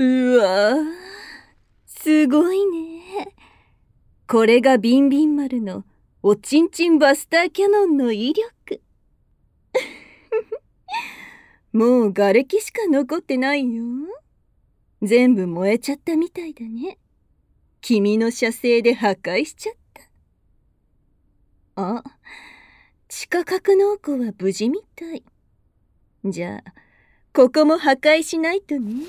うわー、すごいね。これがビンビン丸のおちんちんバスターキャノンの威力。もう瓦礫しか残ってないよ。全部燃えちゃったみたいだね。君の射精で破壊しちゃった。あ、地下格納庫は無事みたい。じゃあ、ここも破壊しないとね。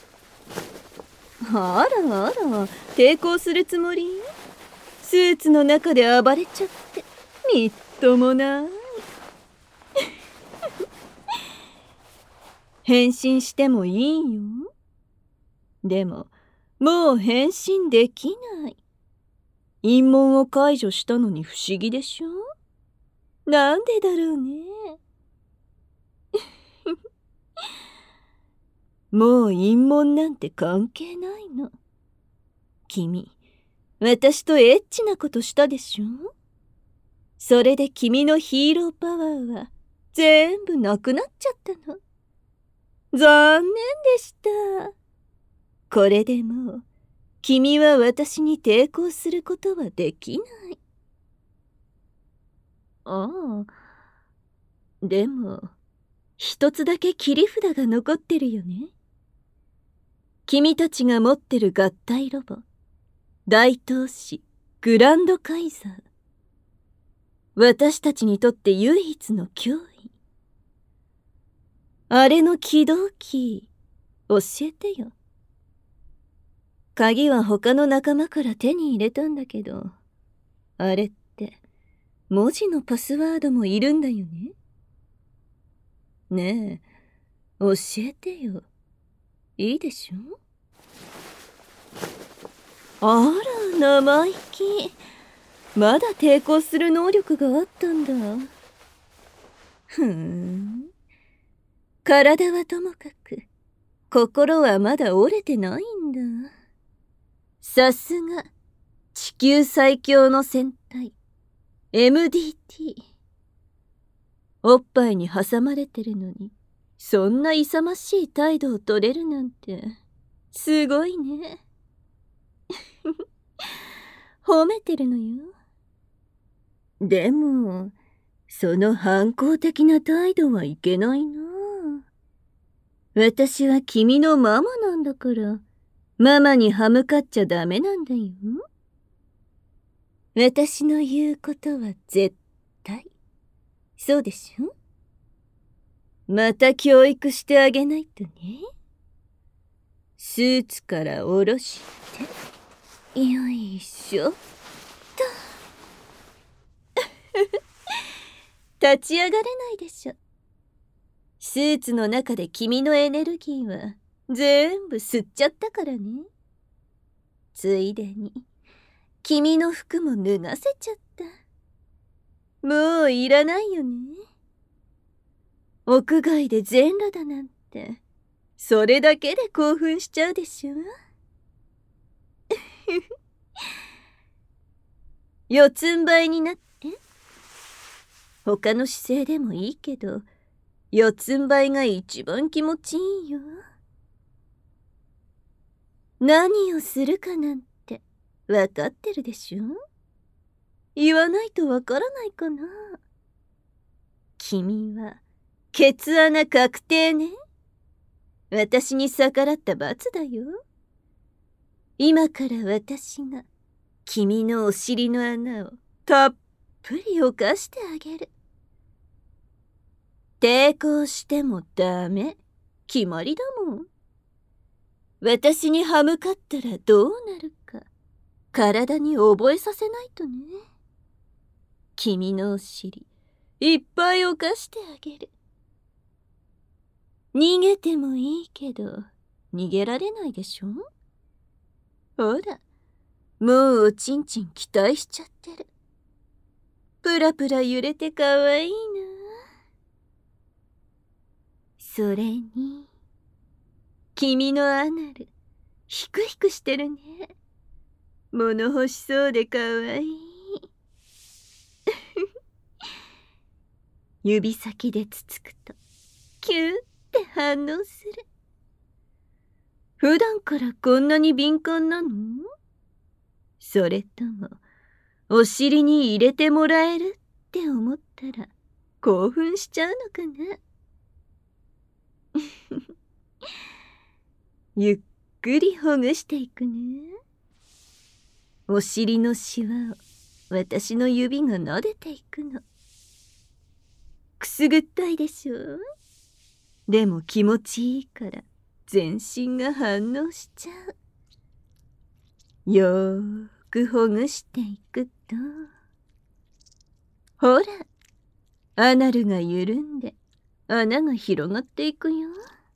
あらあら、抵抗するつもり？スーツの中で暴れちゃって、みっともない。変身してもいいよ。でも、もう変身できない。陰謀を解除したのに不思議でしょ？なんでだろうね。もう陰謀なんて関係ないの。君、私とエッチなことしたでしょ？それで君のヒーローパワーは全部なくなっちゃったの。残念でした。これでもう君は私に抵抗することはできない。ああ、でも一つだけ切り札が残ってるよね。君たちが持ってる合体ロボ、大闘士グランドカイザー。私たちにとって唯一の脅威。あれの起動キー教えてよ。鍵は他の仲間から手に入れたんだけど、あれって文字のパスワードもいるんだよね。ねえ、教えてよ。いいでしょ？あら、生意気。まだ抵抗する能力があったんだ。ふーん。体はともかく、心はまだ折れてないんだ。さすが、地球最強の戦隊、MDT。おっぱいに挟まれてるのに、そんな勇ましい態度を取れるなんて、すごいね。褒めてるのよ。でも、その反抗的な態度はいけないな。私は君のママなんだから、ママに歯向かっちゃダメなんだよ。私の言うことは絶対。そうでしょ？また教育してあげないとね。スーツから下ろして、よいしょっと。立ち上がれないでしょ。スーツの中で君のエネルギーは全部吸っちゃったからね。ついでに君の服も脱がせちゃった。もういらないよね。屋外で全裸だなんて、それだけで興奮しちゃうでしょ。四つん這いになって。他の姿勢でもいいけど、四つん這いが一番気持ちいいよ。何をするかなんて分かってるでしょ？言わないとわからないかな。君はケツ穴確定ね。私に逆らった罰だよ。今から私が君のお尻の穴をたっぷり犯してあげる。抵抗してもダメ。決まりだもん。私に歯向かったらどうなるか、体に覚えさせないとね。君のお尻、いっぱい犯してあげる。逃げてもいいけど、逃げられないでしょ？ほら、もうおちんちん期待しちゃってる。プラプラ揺れてかわいいな。それに、君のアナル、ヒクヒクしてるね。物欲しそうでかわいい。指先でつつくと、キューって反応する。 普段からこんなに敏感なの？それとも、お尻に入れてもらえるって思ったら興奮しちゃうのかな？ゆっくりほぐしていくね。お尻のシワを私の指が撫でていくの。くすぐったいでしょ？でも気持ちいいから全身が反応しちゃう。よーくほぐしていくと、ほら、アナルが緩んで穴が広がっていくよ。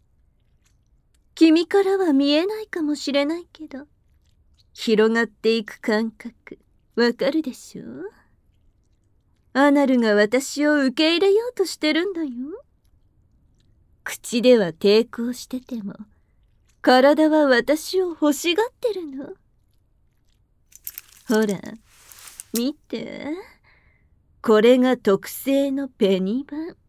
君からは見えないかもしれないけど、広がっていく感覚わかるでしょ？アナルが私を受け入れようとしてるんだよ。口では抵抗してても、体は私を欲しがってるの。ほら、見て。これが特製のペニバン。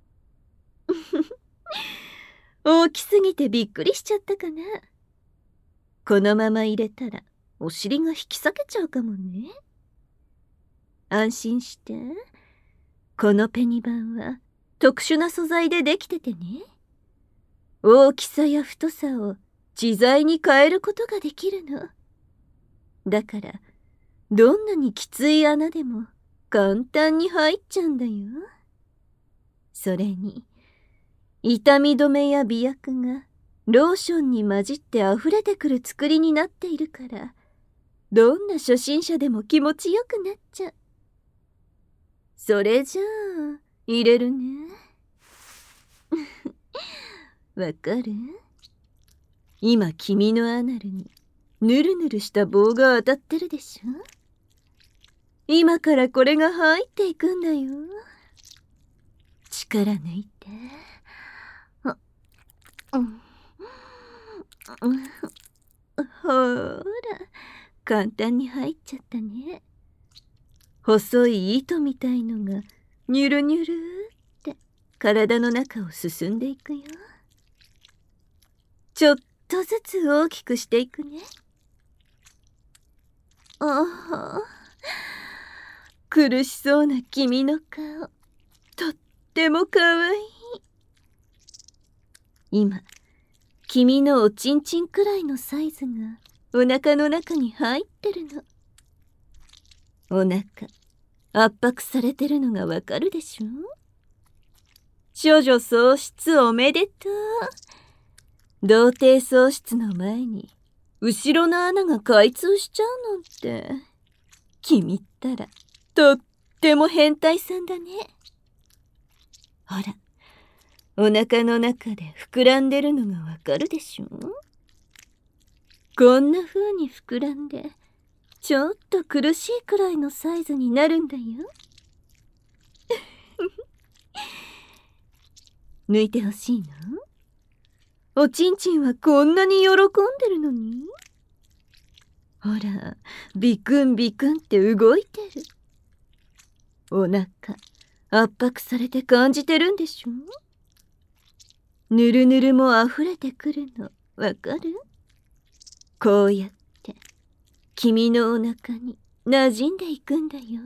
大きすぎてびっくりしちゃったかな。このまま入れたらお尻が引き裂けちゃうかもね。安心して。このペニバンは特殊な素材でできててね。大きさや太さを自在に変えることができるの。だからどんなにきつい穴でも簡単に入っちゃうんだよ。それに痛み止めや美薬がローションに混じって溢れてくる作りになっているから、どんな初心者でも気持ちよくなっちゃう。それじゃあ入れるね。わかる？今君のアナルにぬるぬるした棒が当たってるでしょ？今からこれが入っていくんだよ。力抜いて。ほら、簡単に入っちゃったね。細い糸みたいのがニュルニュルって体の中を進んでいくよ。ちょっとずつ大きくしていくね。ああ、苦しそうな君の顔、とってもかわいい。今、君のおちんちんくらいのサイズがお腹の中に入ってるの。お腹圧迫されてるのがわかるでしょ？処女喪失おめでとう。童貞喪失の前に後ろの穴が開通しちゃうなんて、君ったらとっても変態さんだね。ほら、お腹の中で膨らんでるのがわかるでしょ？こんな風に膨らんでちょっと苦しいくらいのサイズになるんだよ。抜いてほしいの？おちんちんはこんなに喜んでるのに。ほら、ビクンビクンって動いてる。お腹圧迫されて感じてるんでしょ？ぬるぬるも溢れてくるのわかる？こうやって君のお腹に馴染んでいくんだよ。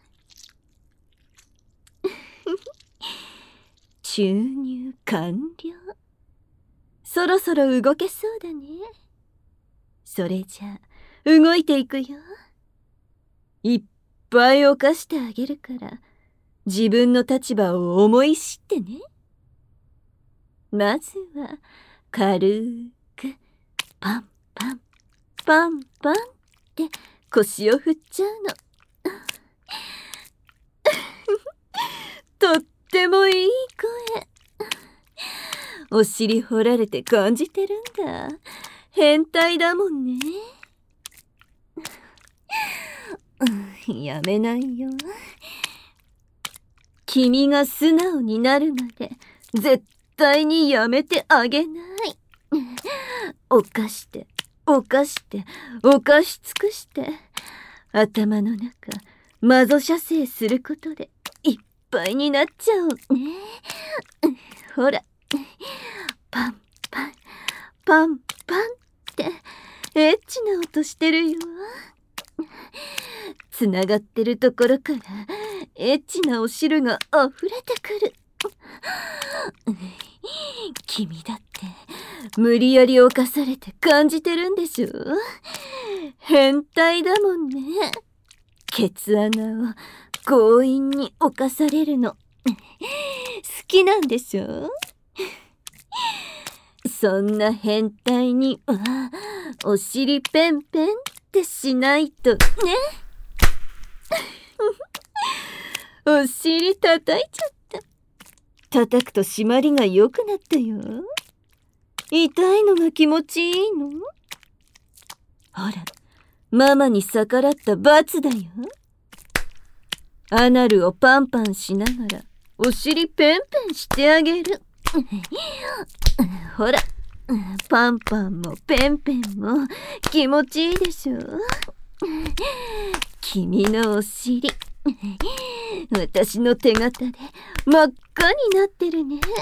注入完了。そろそろ動けそうだね。それじゃあ動いていくよ。いっぱい犯してあげるから自分の立場を思い知ってね。まずは軽くパンパンパンパンって腰を振っちゃうの。とってもいい声。お尻掘られて感じてるんだ。変態だもんね。やめないよ。君が素直になるまで絶対にやめてあげない。犯して犯して犯し尽くして頭の中マゾ射精することでいっぱいになっちゃうね。ほら、パンパンパンパンっエッチな音してるよ。つながってるところからエッチなお汁が溢れてくる。君だって無理やり侵されて感じてるんでしょ。変態だもんね。ケツ穴を強引に侵されるの好きなんでしょ。そんな変態にはお尻ペンペンってしないとね。お尻叩いちゃった。叩くと締まりが良くなったよ。痛いのが気持ちいいの？ほら、ママに逆らった罰だよ。アナルをパンパンしながらお尻ペンペンしてあげる。ほら、パンパンもペンペンも気持ちいいでしょ。君のお尻、私の手形で真っ赤になってるね。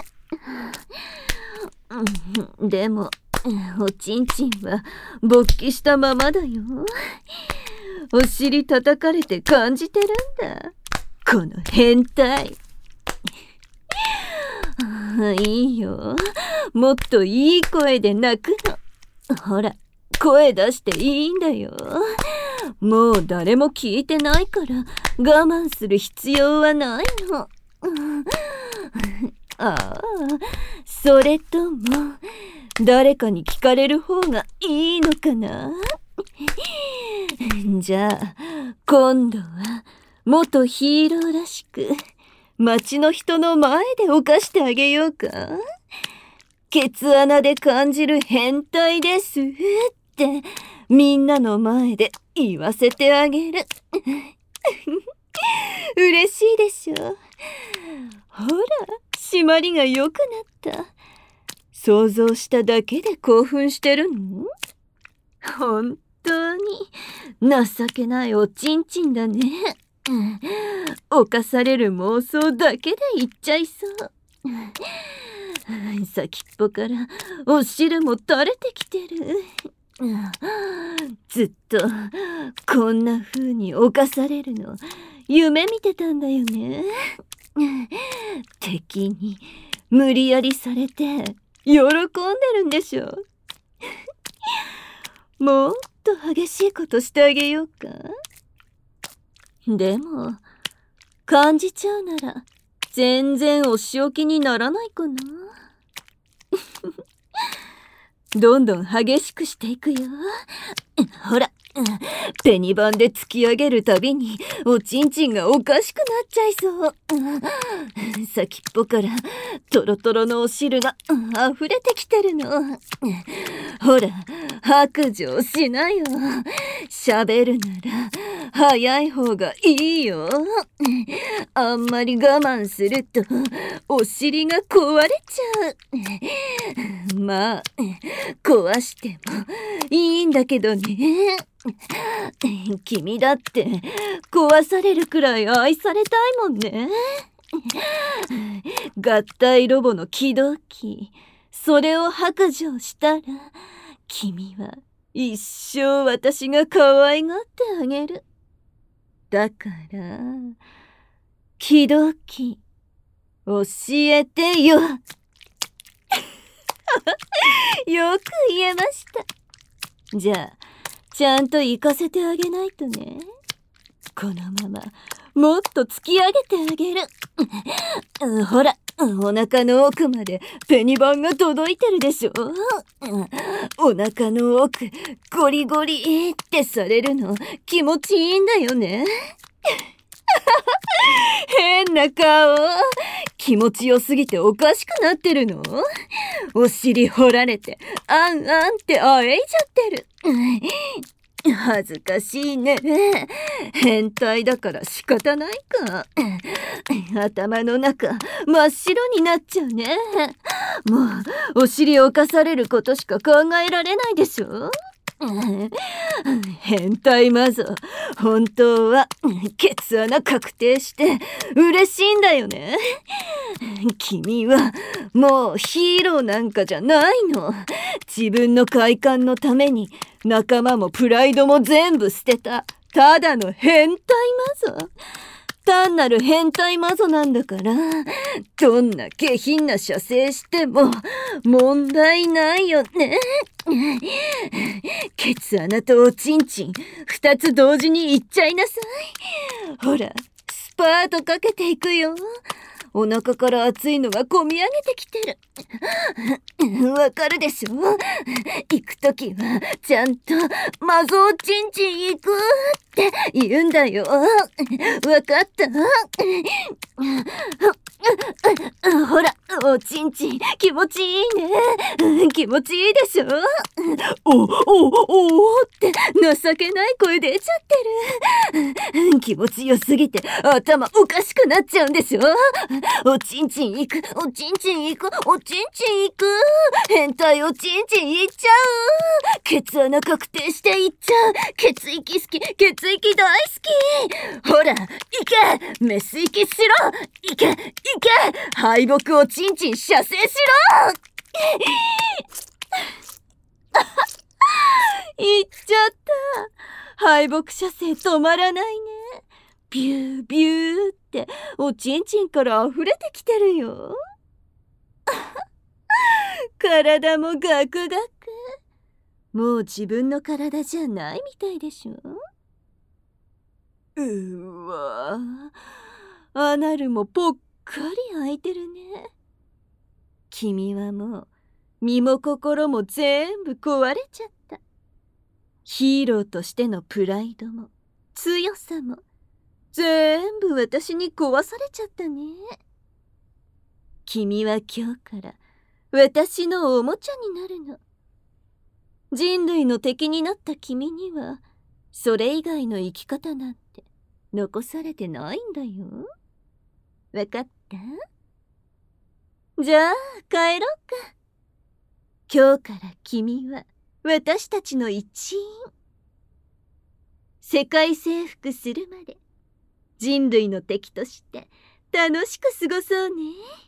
でもおちんちんは勃起したままだよ。お尻叩かれて感じてるんだ、この変態。いいよ、もっといい声で泣くの。ほら、声出していいんだよ。もう誰も聞いてないから我慢する必要はないの。ああ、それとも誰かに聞かれる方がいいのかな。じゃあ今度は元ヒーローらしく町の人の前で犯してあげようか。ケツ穴で感じる変態ですってみんなの前で言わせてあげる。嬉しいでしょ。ほら、締まりが良くなった。想像しただけで興奮してるの？本当に情けないおちんちんだね。犯される妄想だけで言っちゃいそう。先っぽからお汁も垂れてきてる。ずっとこんな風に犯されるの夢見てたんだよね。敵に無理やりされて喜んでるんでしょ。もっと激しいことしてあげようか。でも感じちゃうなら全然お仕置きにならないかな。どんどん激しくしていくよ。ほら、ペニバンで突き上げるたびにおちんちんがおかしくなっちゃいそう。先っぽからトロトロのお汁が溢れてきてるの。ほら、白状しなよ。喋るなら早い方がいいよ。あんまり我慢するとお尻が壊れちゃう。まあ壊してもいいんだけどね。君だって壊されるくらい愛されたいもんね。合体ロボの起動機、それを白状したら君は一生私が可愛がってあげる。だから起動機教えてよ。よく言えました。じゃあちゃんと行かせてあげないとね。このままもっと突き上げてあげる。ほら、お腹の奥までペニバンが届いてるでしょ。お腹の奥ゴリゴリってされるの気持ちいいんだよね。変な顔、気持ちよすぎておかしくなってるの？お尻掘られてあんあんってあえいじゃってる。恥ずかしいね。変態だから仕方ないか。頭の中真っ白になっちゃうね。もうお尻を犯されることしか考えられないでしょ。 変態マゾ、本当はケツ穴確定して嬉しいんだよね。君はもうヒーローなんかじゃないの。自分の快感のために仲間もプライドも全部捨てたただの変態マゾ。単なる変態マゾなんだから、どんな下品な射精しても問題ないよね。ケツ穴とおちんちん2つ同時にいっちゃいなさい。ほら、スパートかけていくよ。お腹から熱いのがこみ上げてきてる。わかるでしょ？行くときはちゃんとマゾおちんちん行くって言うんだよ。わかった？ほら、おちんちん気持ちいいね。気持ちいいでしょ？おって情けない声出ちゃってる。気持ちよすぎて頭おかしくなっちゃうんでしょ？おちんちん行く、おちんちん行く、おちんちん行く。変態おちんちん行っちゃう。ケツ穴確定して行っちゃう。血液好き、血液大好き。ほら、行け、メス行きしろ。行け、行け、敗北をちんちん射精しろ。行っちゃった。敗北射精止まらないね。ビュービューっておちんちんから溢れてきてるよ。体もガクガク。もう自分の体じゃないみたいでしょ。うわ、アナルもぽっかり開いてるね。君はもう身も心も全部壊れちゃった。ヒーローとしてのプライドも強さも全部私に壊されちゃったね。君は今日から私のおもちゃになるの。人類の敵になった君にはそれ以外の生き方なんて残されてないんだよ。わかった？じゃあ帰ろうか。今日から君は私たちの一員。世界征服するまで人類の敵として楽しく過ごそうね。